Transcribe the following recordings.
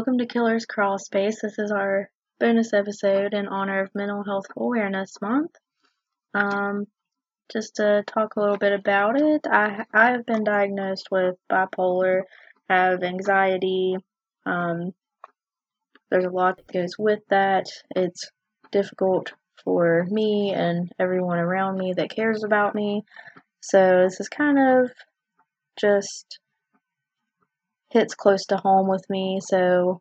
Welcome to Killers Crawl Space. This is our bonus episode in honor of Mental Health Awareness Month. Just to talk a little bit about it, I have been diagnosed with bipolar, have anxiety. There's a lot that goes with that. It's difficult for me and everyone around me that cares about me. So this is kind of just hits close to home with me. So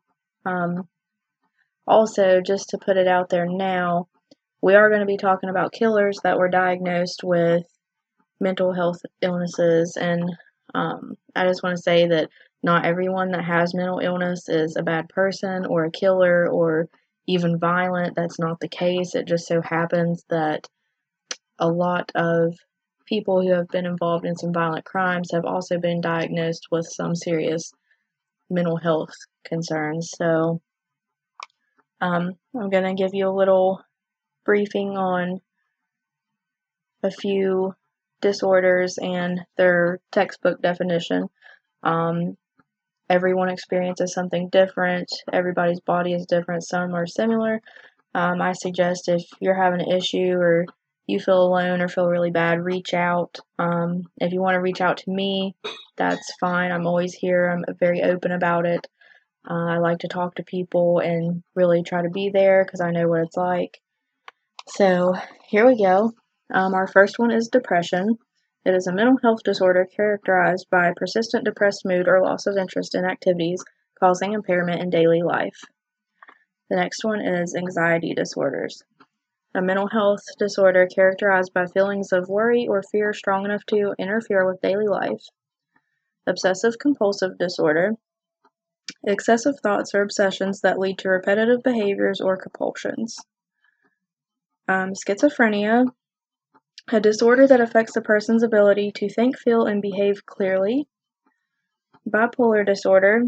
also, just to put it out there now, we are going to be talking about killers that were diagnosed with mental health illnesses, and I just want to say that not everyone that has mental illness is a bad person or a killer or even violent. That's not the case. It just so happens that a lot of people who have been involved in some violent crimes have also been diagnosed with some serious mental health concerns. So I'm going to give you a little briefing on a few disorders and their textbook definition. Everyone experiences something different. Everybody's body is different. Some are similar. I suggest if you're having an issue or you feel alone or feel really bad, reach out. If you want to reach out to me, that's fine. I'm always here. I'm very open about it. I like to talk to people and really try to be there because I know what it's like. So here we go. Our first one is depression. It is a mental health disorder characterized by persistent depressed mood or loss of interest in activities, causing impairment in daily life. The next one is anxiety disorders. A mental health disorder characterized by feelings of worry or fear strong enough to interfere with daily life. Obsessive compulsive disorder. Excessive thoughts or obsessions that lead to repetitive behaviors or compulsions. Schizophrenia. A disorder that affects a person's ability to think, feel, and behave clearly. Bipolar disorder.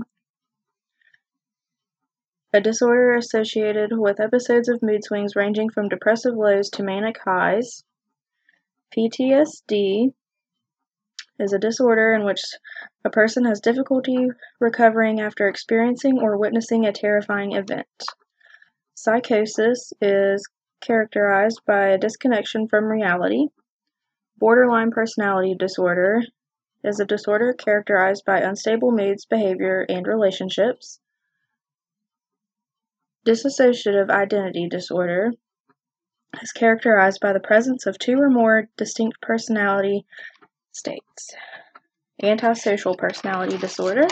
A disorder associated with episodes of mood swings ranging from depressive lows to manic highs. PTSD is a disorder in which a person has difficulty recovering after experiencing or witnessing a terrifying event. Psychosis is characterized by a disconnection from reality. Borderline personality disorder is a disorder characterized by unstable moods, behavior, and relationships. Dissociative identity disorder is characterized by the presence of two or more distinct personality states. Antisocial personality disorder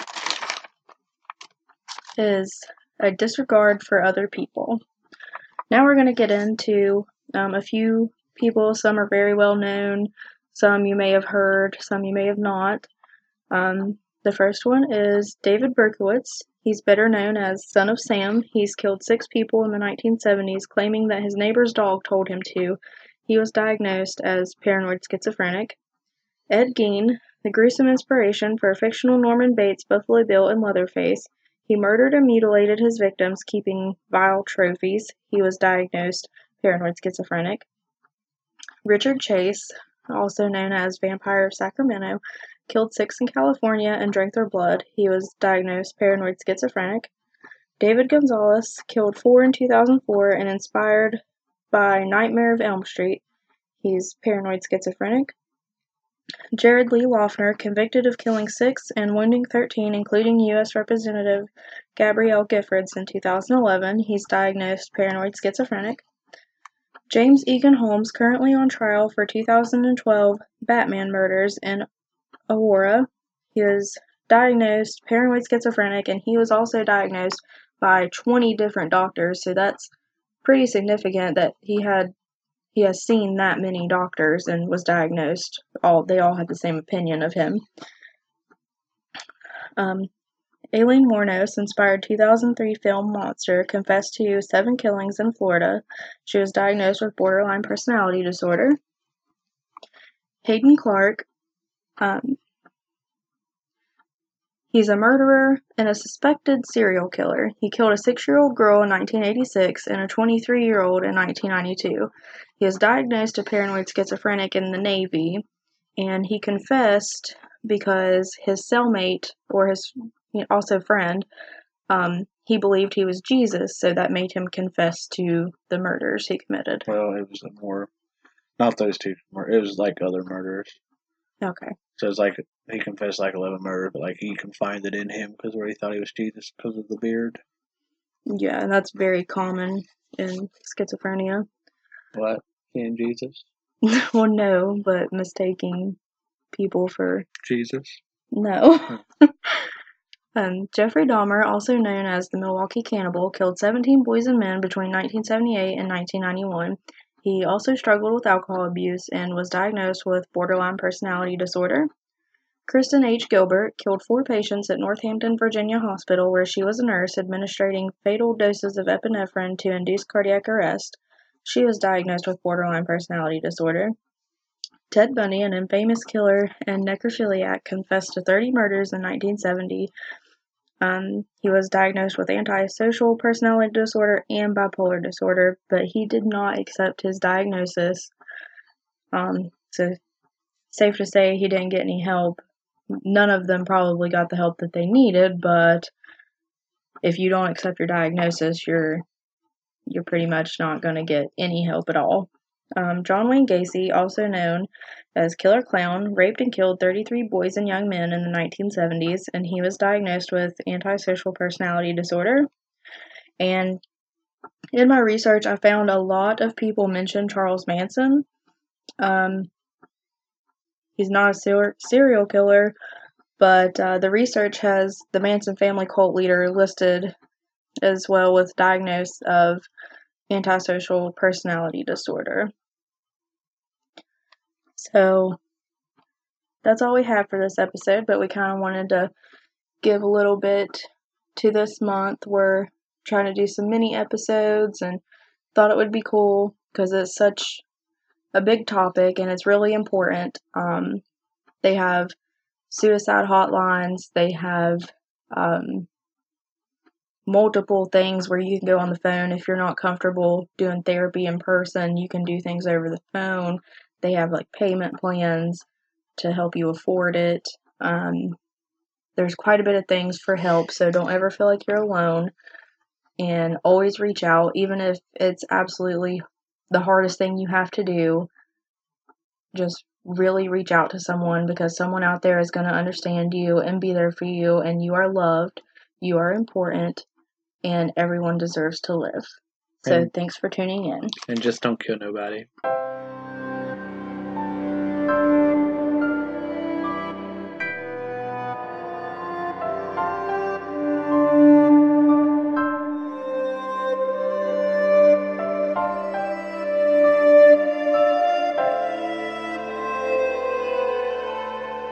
is a disregard for other people. Now we're going to get into a few people. Some are very well known, some you may have heard, some you may have not. The first one is David Berkowitz. He's better known as Son of Sam. He's killed 6 people in the 1970s, claiming that his neighbor's dog told him to. He was diagnosed as paranoid schizophrenic. Ed Gein, the gruesome inspiration for fictional Norman Bates, Buffalo Bill, and Leatherface. He murdered and mutilated his victims, keeping vile trophies. He was diagnosed paranoid schizophrenic. Richard Chase, also known as Vampire of Sacramento, killed 6 in California and drank their blood. He was diagnosed paranoid schizophrenic. David Gonzalez killed 4 in 2004 and inspired by Nightmare of Elm Street. He's paranoid schizophrenic. Jared Lee Loughner, convicted of killing 6 and wounding 13, including U.S. Representative Gabrielle Giffords in 2011. He's diagnosed paranoid schizophrenic. James Egan Holmes, currently on trial for 2012 Batman murders in Aurora. He is diagnosed paranoid schizophrenic, and he was also diagnosed by 20 different doctors, so that's pretty significant that he has seen that many doctors and was diagnosed. They all had the same opinion of him. Aileen Wuornos, inspired 2003 film Monster, confessed to 7 killings in Florida. She was diagnosed with borderline personality disorder. Hayden Clark, he's a murderer and a suspected serial killer. He killed a 6-year-old girl in 1986 and a 23-year-old in 1992. He was diagnosed as paranoid schizophrenic in the Navy, and he confessed because his cellmate, or his also friend, he believed he was Jesus, so that made him confess to the murders he committed. Well, it was not those two. It was like other murders. Okay. So it's like he confessed like 11 murders, but like he confided in him because where he thought he was Jesus because of the beard. Yeah, and that's very common in schizophrenia. What? In Jesus? Well, no, but mistaking people for Jesus? no. Jeffrey Dahmer, also known as the Milwaukee Cannibal, killed 17 boys and men between 1978 and 1991. He also struggled with alcohol abuse and was diagnosed with borderline personality disorder. Kristen H. Gilbert killed 4 patients at Northampton, Virginia Hospital, where she was a nurse administering fatal doses of epinephrine to induce cardiac arrest. She was diagnosed with borderline personality disorder. Ted Bundy, an infamous killer and necrophiliac, confessed to 30 murders in 1970. He was diagnosed with antisocial personality disorder and bipolar disorder, but he did not accept his diagnosis. So, safe to say he didn't get any help. None of them probably got the help that they needed, but if you don't accept your diagnosis, you're pretty much not going to get any help at all. John Wayne Gacy, also known as Killer Clown, raped and killed 33 boys and young men in the 1970s, and he was diagnosed with antisocial personality disorder. And in my research, I found a lot of people mention Charles Manson. He's not a serial killer, but the research has the Manson family cult leader listed as well with diagnosis of antisocial personality disorder. So that's all we have for this episode, but we kind of wanted to give a little bit to this month. We're trying to do some mini episodes and thought it would be cool because it's such a big topic and it's really important. They have suicide hotlines, they have multiple things where you can go on the phone if you're not comfortable doing therapy in person. You can do things over the phone. They have like payment plans to help you afford it. There's quite a bit of things for help, so don't ever feel like you're alone. And always reach out, even if it's absolutely the hardest thing you have to do. Just really reach out to someone because someone out there is going to understand you and be there for you, and you are loved, you are important, and everyone deserves to live. So thanks for tuning in. And just don't kill nobody.